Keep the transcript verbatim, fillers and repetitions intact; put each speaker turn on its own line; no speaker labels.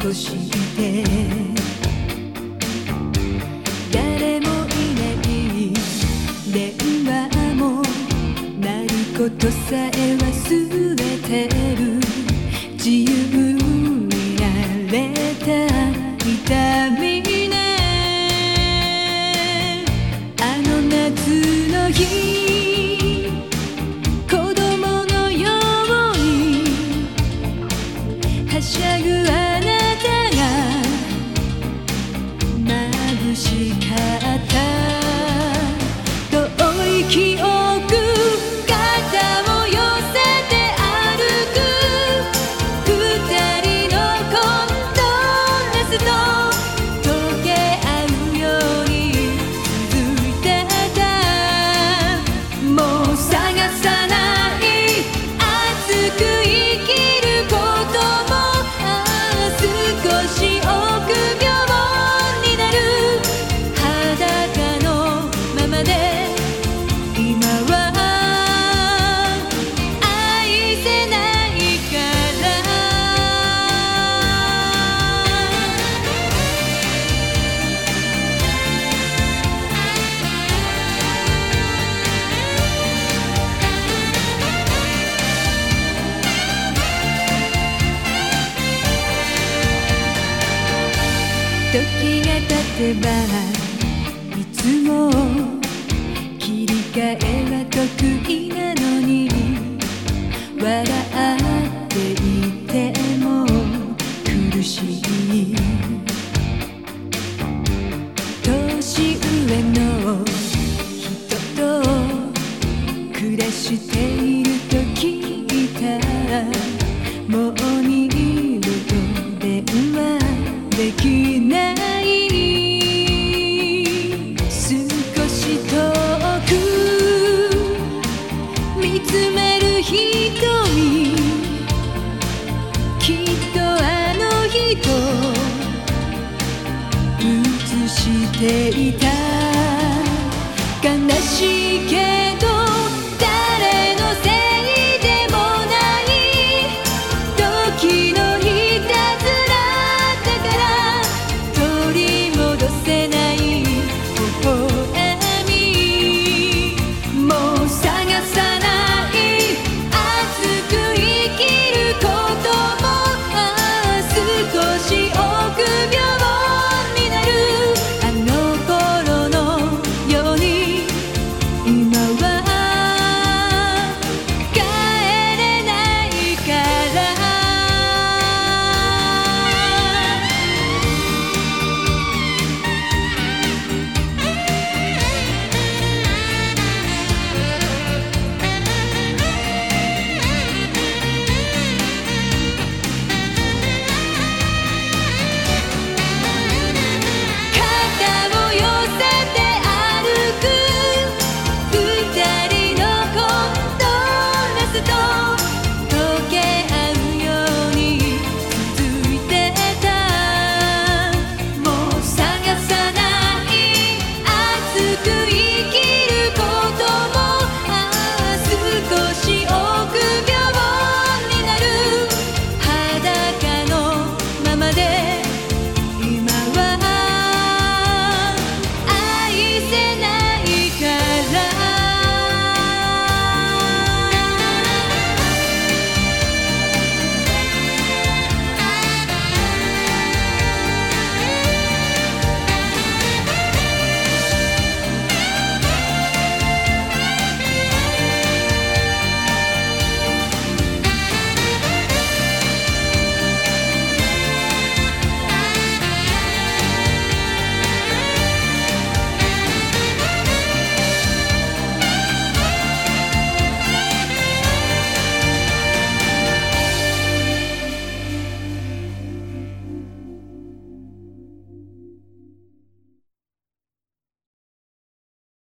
越して誰もいない電話も鳴ることさえ忘れてる自由になれた痛みねあの夏の日子供のようにはしゃぐあなたが眩しかった遠い記憶肩を寄せて歩く二人のコントラスト溶け合うように続いてたもう探さない熱く生きることも少し臆病になる裸のままで今は愛せないから時が経てばいつも切り替えは得意なのに笑っていても苦しい年上の人と暮らしていると聞いたもう二度と電話できない少し遠く見つめる瞳きっとあの人映していた悲しいけ